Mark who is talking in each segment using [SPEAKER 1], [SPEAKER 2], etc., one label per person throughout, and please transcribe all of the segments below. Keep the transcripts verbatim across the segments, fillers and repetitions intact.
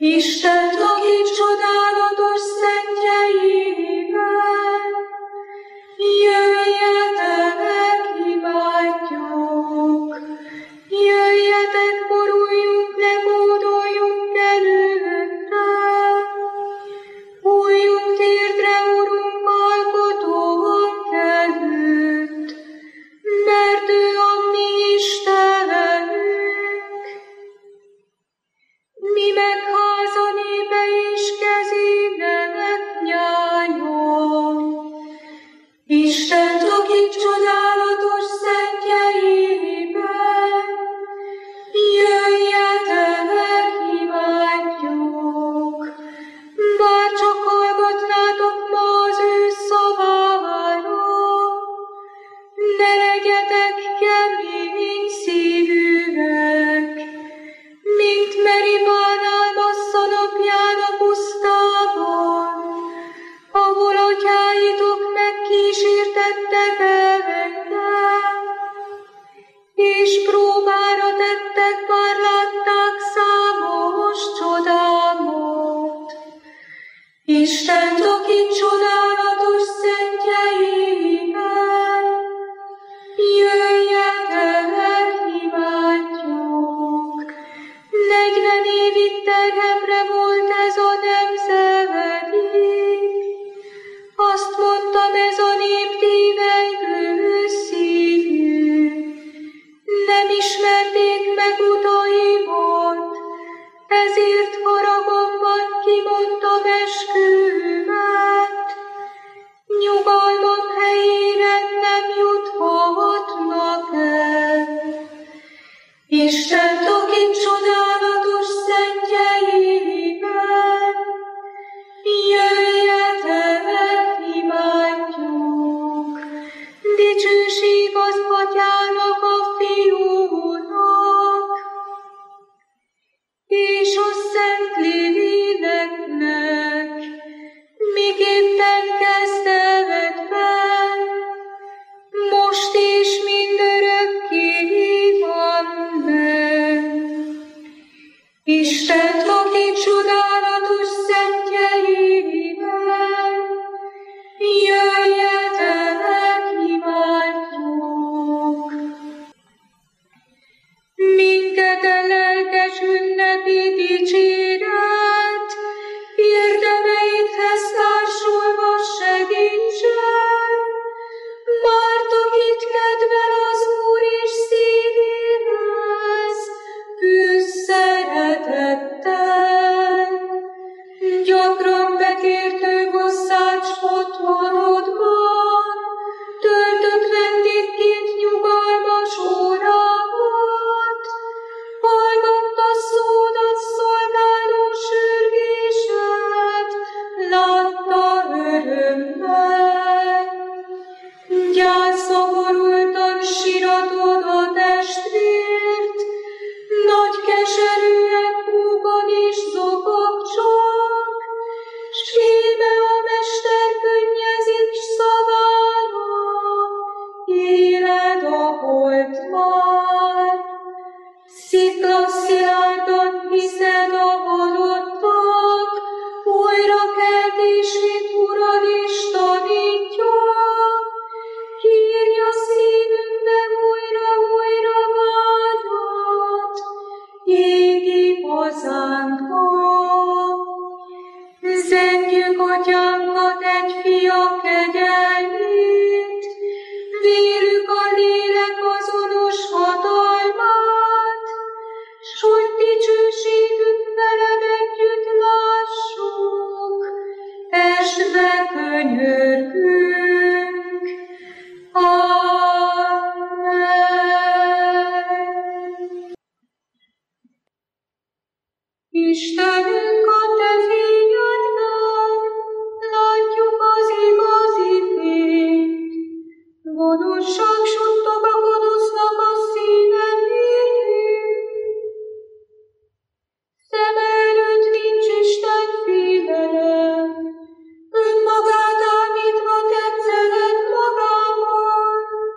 [SPEAKER 1] Istent, aki csodálatos szentjeiben, jöjjetek, imádjuk, jöjjetek, boruljunk, ne gódoljunk előtte, újjunk térdre, Urunk, alkotónk előtt, mert ő a mi Istenünk. Mi meg háza népe és kezének nyája. Istent, aki csodálatos szentjeiben, jöjjetek, imádjuk. Bár csak hallgatnátok ma az ő szavára, ne legyetek kemény szívűek, mint Meribánál Massza napján a pusztában, ahol atyáitok megkísértettek engem, és próbára tettek, bár látták számos csodámat. Istent, aki csodálatos szentjeiben, jöjjetek, imádjuk. Negyven évig terhemre volt ez a nemzedék, azt mondtam, ez a nép tévejgő szívű. Nem ismerték meg utaimat, ezért haragomban kimondtam eskümet. Nyugalmam helyére nem juthatnak el. Istent, aki csodálatos szentjeiben, jöjjetek, imádjuk. Dicsőség az Atyának, a Fiúnak, és a Szentléleknek, miképpen kezdetben, most és mindörökké. Amen. Istent, aki csodálatos szentjeiben, jöjjetek, imádjuk. Minket a lelkes ünnepi dicséret, érdemeidhez társulva segítsen, mert akit kedvel az Úr és szívéhez, fűz szeretettel. Gyakran bekértő hozzád otthonodban, töltött vendégként nyugalmas órákat, hallgatta szódat, szolgáló sürgésed, látta örömmel. Gyászba borultan siratod a testvért, nagy keserűen húgon is zokog csak, s íme a mester könnyezik szavára, éled a holt már. Szikla szilárdan hiszed a halottak, újra keltését Urad is tanítja, hírja szívünkben újra-újra vágyat, égi hazánkba. Zengjük Atyánkat, egy Fia kegyelmét, vélük a lélek azonos hatalmát, s hogy dicsőségük veled együtt lássuk, esve könyörgünk. Amen. Istenünk, a te fényedben látjuk az igazi fényt, gonoszság suttog a gonosznak a színe végén. Szem előtt nincs Isten félelem, önmagát állítva tetszeled magában,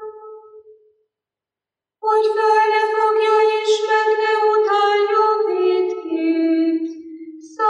[SPEAKER 1] hogy fel ne fogja és meg ne utálja vétkét.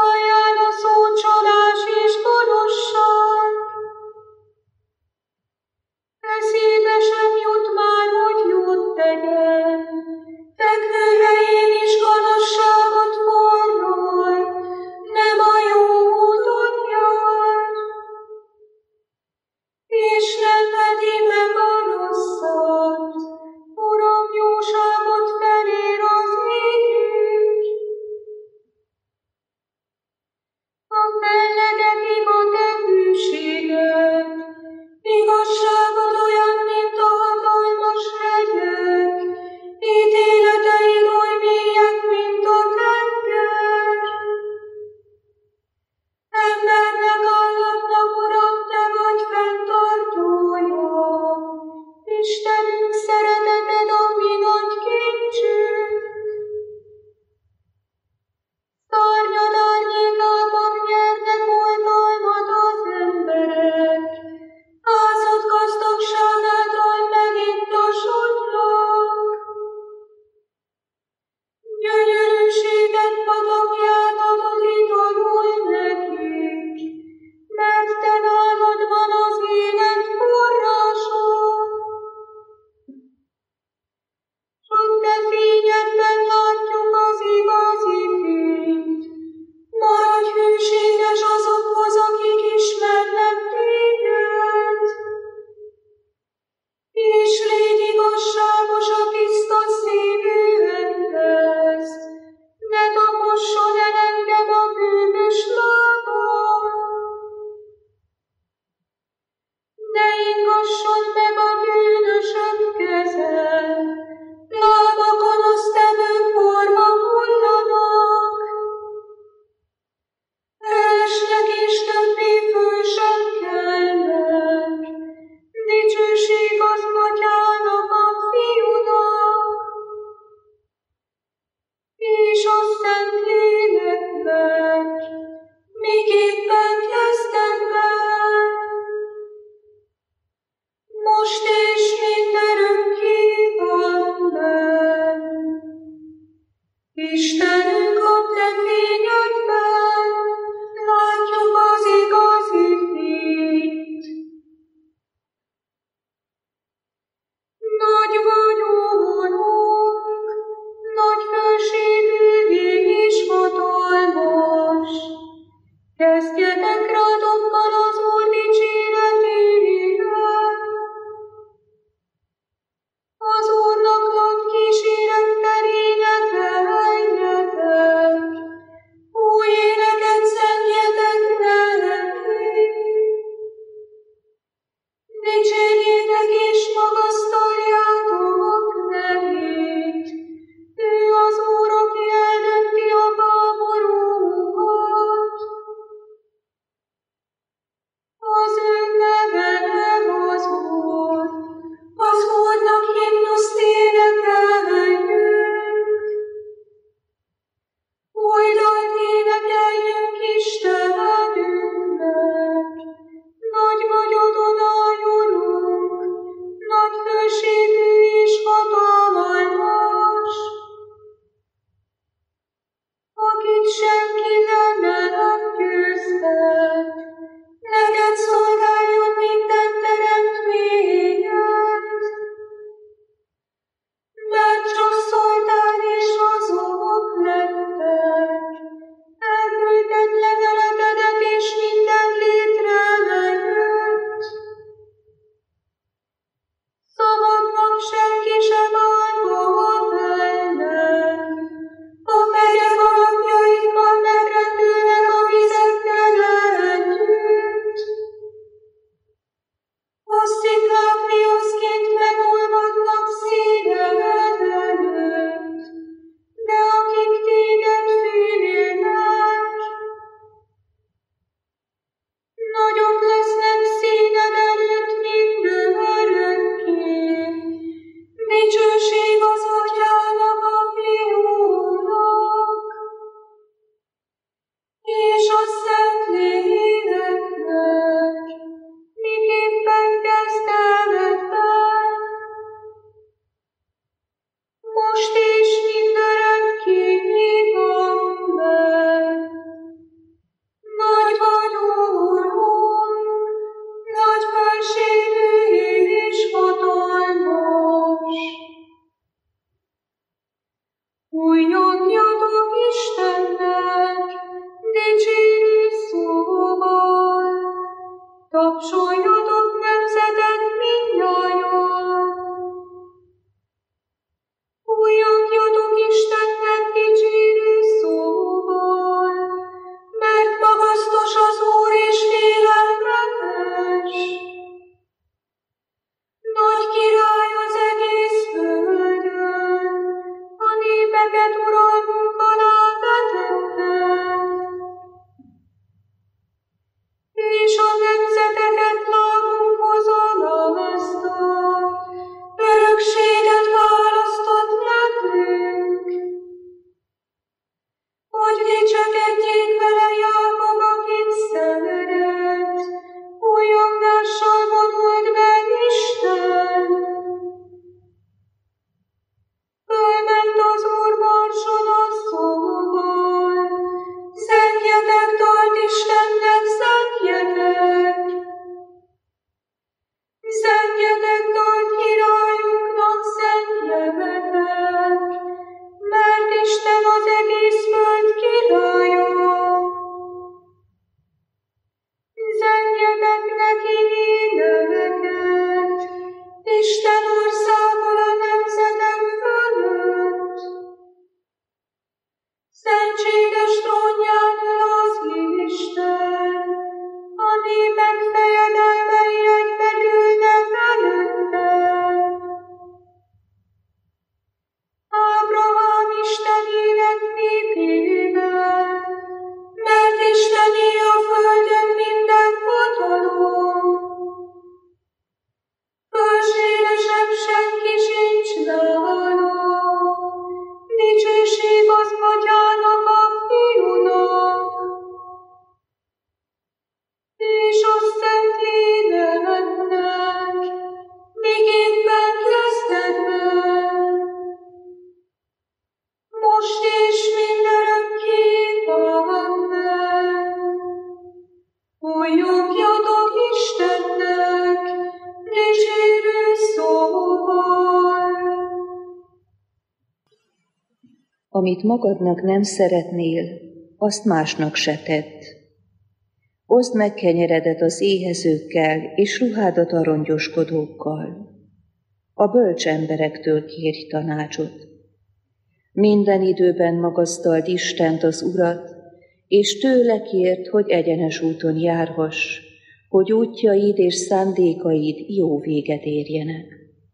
[SPEAKER 2] amit magadnak nem szeretnél, azt másnak se tedd. Oszd meg kenyeredet az éhezőkkel, és ruhádat a rongyoskodókkal. A bölcs emberektől kérj tanácsot. Minden időben magasztald Istent, az Urat, és tőle kérd, hogy egyenes úton járhass, hogy útjaid és szándékaid jó véget érjenek.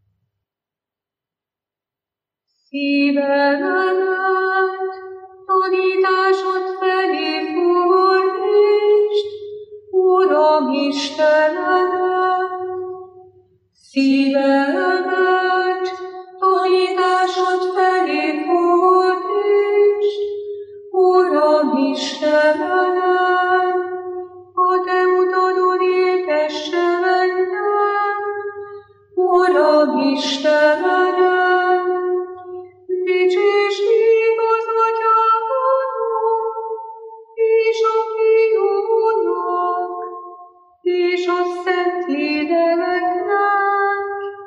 [SPEAKER 1] Szívemet tanításod felé fordítsd, Uram Istenemet. Szívemet tanításod felé fordítsd, Uram Istenemet. A te utadon éltesse engem, Uram Istenemet. Dicsőség az Atyának, és a Fiúnak, és a Szentléleknek.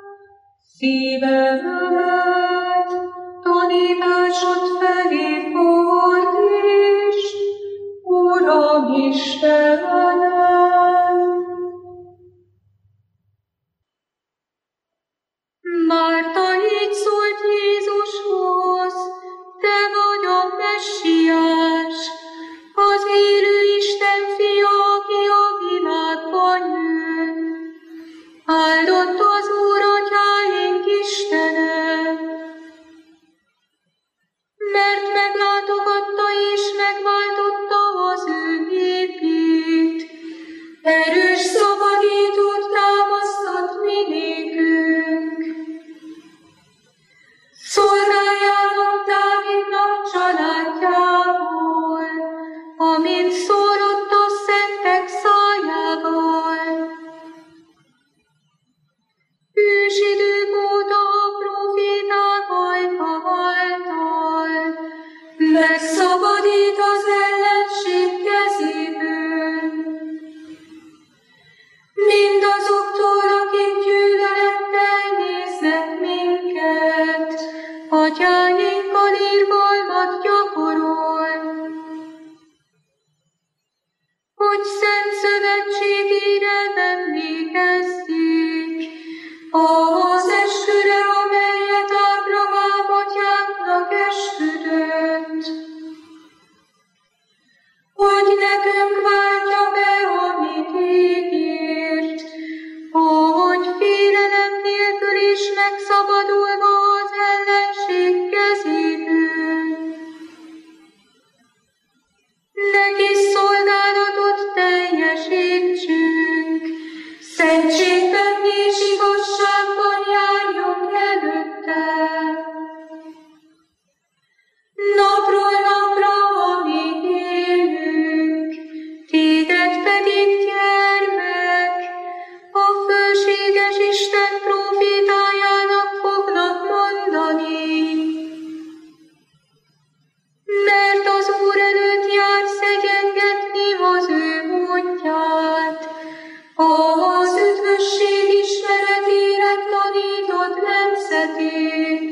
[SPEAKER 1] Szívemet tanításod felé fordítsd, Uram Istenem. Márta így szólt Jézushoz: Te vagy a Messiás, az élő Isten fia, aki a világban jön. Áldott az Úr, atyáink Istene, mert meglátogatta és megváltotta az ő népét. Erős szabadítót támasztott mi nékünk. Szolgáljának Dávidnak családjából, amint szólott a szentek szájával. Ősidők óta a proféták ajka által megszabadít az ellenség kezéből. Mindazoktól, akik gyűlölettel néznek minket, atyáinkkal irgalmat gyakorol, hogy szent szövetségére emlékezzék, az esküre, amelyet Ábrahám atyánknak esküdött, hogy nekünk váltja be, amit ígért, hogy félelem nélkül is megszabadulva az ellenség kezéből. Neki szolgálatot teljesítsünk, szentségben és igazságban járjunk előtte. Napról napra, amíg élünk, téged pedig, gyermek, a fölséges Isten prófétájának foglak mondani. Mert az Úr előtt jársz egyengetni az ő módját, az üdvösség ismeretére tanítod nemzetét,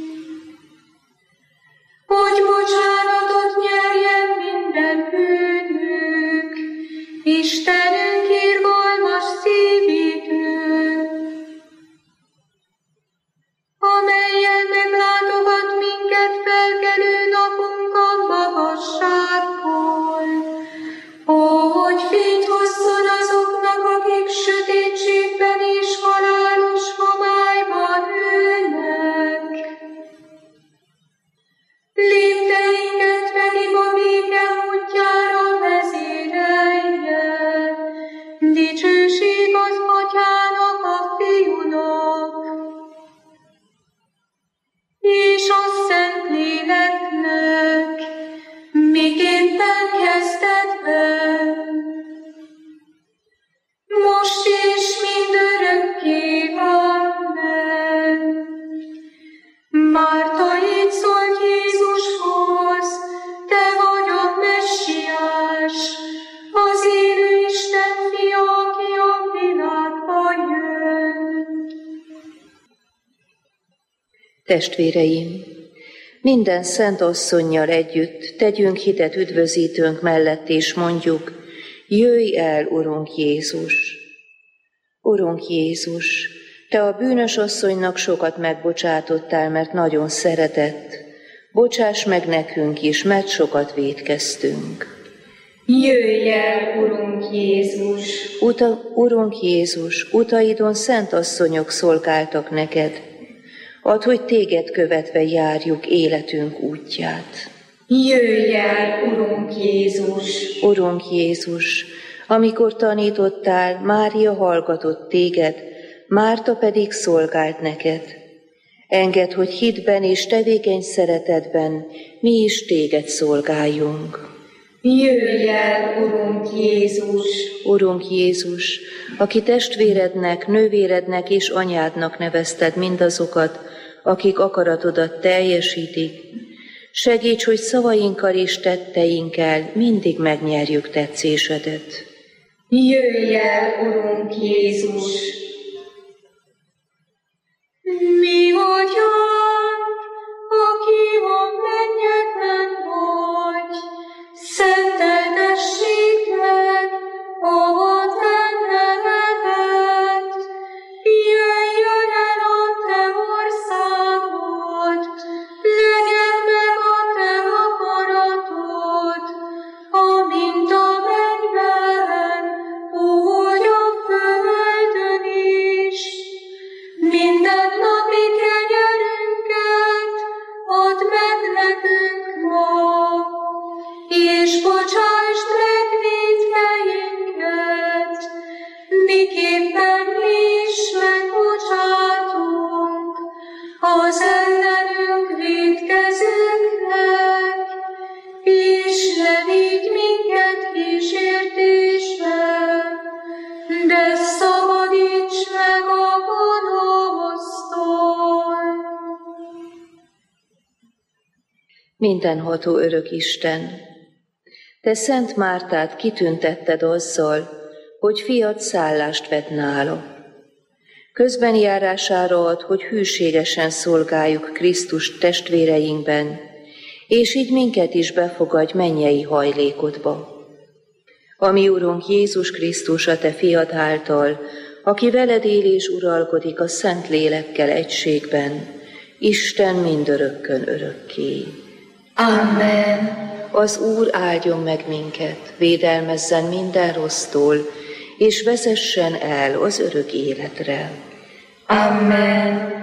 [SPEAKER 1] hogy bocsánatot nyerjen minden bűnük, Istenünk irgalmas szívétől, amellyel meglátogat minket felkelő napunkon magasságból, hogy fényt hozzon azoknak, akik sötétségben és halálos homályban ülnek. Lépteinket pedig a béke útjára vezérelje. Dicsőség az Atyának, a Fiúnak, és a Szentléleknek, miképpen kezdetben, most és mindörökké. Amen. Márta így szólt Jézushoz: Te vagy a Messiás, az élő Isten fia, aki a világba jön.
[SPEAKER 2] Testvéreim, Minden szent asszonnyal együtt tegyünk hitet üdvözítőnk mellett, és mondjuk: jöjj el, Urunk Jézus! Urunk Jézus, Te a bűnös asszonynak sokat megbocsátottál, mert nagyon szeretett. Bocsáss meg nekünk is, mert sokat vétkeztünk.
[SPEAKER 1] Jöjj el, Urunk Jézus!
[SPEAKER 2] Uta, Urunk Jézus, utaidon szent asszonyok szolgáltak neked. Add, hogy téged követve járjuk életünk útját.
[SPEAKER 1] Jöjj el, Urunk Jézus!
[SPEAKER 2] Urunk Jézus, amikor tanítottál, Mária hallgatott téged, Márta pedig szolgált neked. Engedd, hogy hitben és tevékeny szeretetben mi is téged szolgáljunk.
[SPEAKER 1] Jöjj el, Urunk Jézus!
[SPEAKER 2] Urunk Jézus, aki testvérednek, nővérednek és anyádnak nevezted mindazokat, akik akaratodat teljesítik, segíts, hogy szavainkkal és tetteinkkel mindig megnyerjük tetszésedet.
[SPEAKER 1] Jöjj el, Urunk Jézus! Mi Atyánk, aki a mennyekben vagy, szenteltessék meg a te nevedet, jöjjön el a te országod, legyen meg a te akaratod, amint a mennyben, úgy a földön is. Minden napi kenyerünket add meg nekünk ma, és bocsásd meg vétkeinket, miképpen mi is megbocsátunk az ellenünk vétkezőknek, és ne vigy minket kísértésbe, de szabadíts meg a gonosztól.
[SPEAKER 2] Mindenható örök Isten, Te Szent Mártát kitüntetted azzal, hogy fiad szállást vett nála. Közben járására ad, hogy hűségesen szolgáljuk Krisztus testvéreinkben, és így minket is befogadj mennyei hajlékodba. Ami Urunk Jézus Krisztus a Te fiad által, aki veled él és uralkodik a Szent Lélekkel egységben, Isten mindörökkön örökké.
[SPEAKER 1] Amen.
[SPEAKER 2] Az Úr áldjon meg minket, védelmezzen minden rossztól, és vezessen el az örök életre.
[SPEAKER 1] Amen.